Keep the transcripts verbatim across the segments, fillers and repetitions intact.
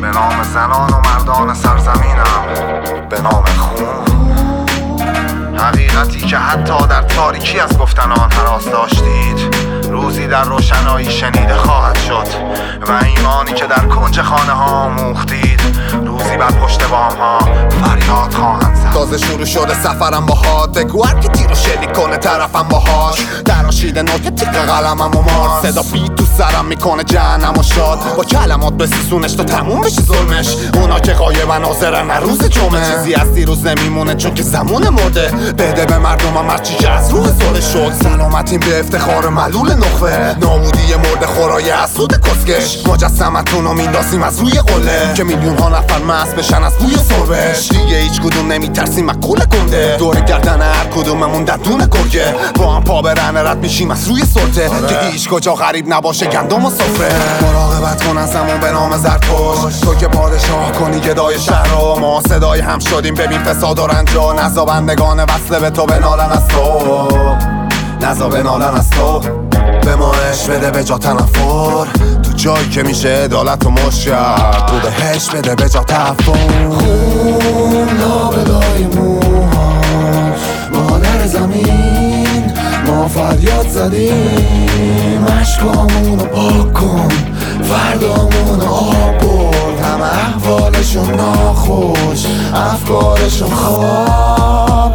به نام زنان و مردان سرزمینم، به نام خون. حقیقتی که حتی در تاریکی از گفتن آن هراس داشتید، روزی در روشنایی شنیده خواهد شد و ایمانی که در کنج خانه ها آموختید، روزی بر پشت بام ها فریاد خواهند زد. تازه شروع شده سفرم باهات، بگو هر که تیر و شلیک کنه طرفم باهاش، تراشیده نوک تیغ قلمم و مار، صدا بیت تو سرم میکنه جهنم و شاد، با کلمات بسیسونش تا تموم بشه ظلمش. اونا که غایبن حاضرن هر روز جمعه، چیزی از دیروز نمیمونه چون که زمان مرده. بده به مردمم هرچی که از روح صلح شد، سلامتیم به افتخار ملول نخبه، نابودی مرده خورای حسود کسکش. مجسمتون رو میندازیم از روی قله که میلیون ها نفر مست بشن از بوی سربش. دیگه هیچ کدوم نمیترسیم مقوله گنده، دور گردن هر کدوممون دندون گرگه. با هم پا برهنه رد میشیم از روی سلطه که هیچ کجا غریب نباشه گندم و سفره. مراقبت کن از زمان به نام زرتشت، تو که پادشاه کنی گدای شهر رو. ما صدای هم شدیم ببین فساد و رنجا، نزا بندگان وصله به تو بنالن از تو، نزا بنالن از تو. به ما عشق بده به جا تنفر، تو جایی که میشه عدالت و مشکل، تو بهش بده به جا تفکر. خون لابلای موهاش، مادر زمین ما فریاد زدیم. عشقامونو پاک کن، فردامونو آب برد. همه احوالشون ناخوش، افکارشون خواب.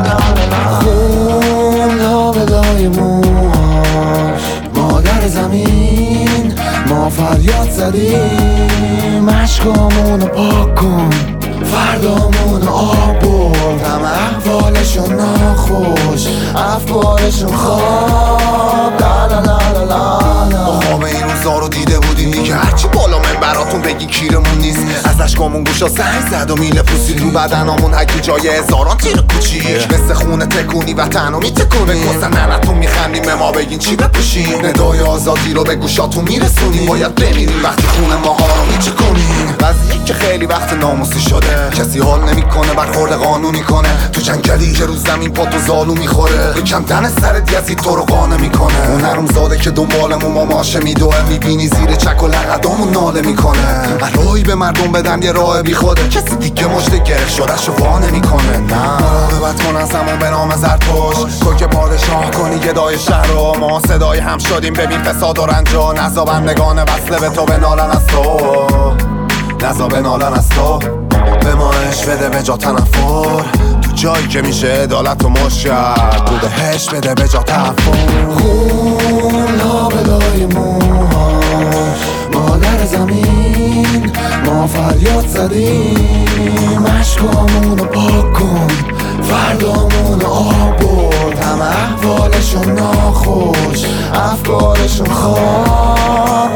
خون لابلای موهاش، مادر زمین ما فریاد زدیم. عشقامونو پاک کن، فردامونو آب برد. همه احوالشون ناخوش، افکارشون خواب. ما خواب این روزا رو دیده بودیم دیگه، هرچی بالا من براتون بگی کیرمون نیست. از اشکامون گوشا سنگ زد و میله پوسی تو بدنامون هکی جای هزاران تیر کوچیک. مثل خونه تکونی وطنو میتکونیم، واسه ننتون میخندیم به ما بگین چی بپوشیم. ندای آزادی رو به گوشاتون میرسونیم، باید بمیریم وقتی خونه ماها رو میچکونیم. وضعی که خیلی وقت ناموسی شده، کسی حال نمیکنه برخورد قانونی کنه. تو جنگلی که رو زمین پا تو زالو میخوره، بکم دن سرت یزید تو رو قانه میکنه. اون هرم زاده که دنبالمون ما ماشه میدوه، میبینی زیر چک و لقدامون ناله میکنه. راهی به مردم بدن یه راه بی خوده، کسی دیگه مشته گره شده شو وا نمیکنه. نه مراقبت کن از زمان به نام زرتشت، تو که پادشاه کنی گدای شهر رو. ما صدای هم شدیم ببین فساد و رنجا، نزا بندگان وصله به تو بنالن از تو، نزا بنالن از تو. به ما عشق بده به جا تنفر، تو جایی که میشه عدالت و مشکل، تو بهش بده به جا تفکر. خون لابلای موهاش، مادر زمین ما فریاد زدیم. عشقامونو پاک کن، فردامونو آب برد. همه احوالشون ناخوش، افکارشون خواب.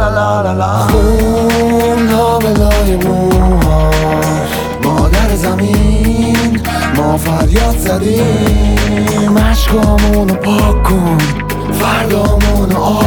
خون لابلای موهاش، مادر زمین ما فریاد زدیم. عشقامونو پاک کن، فردامونو آب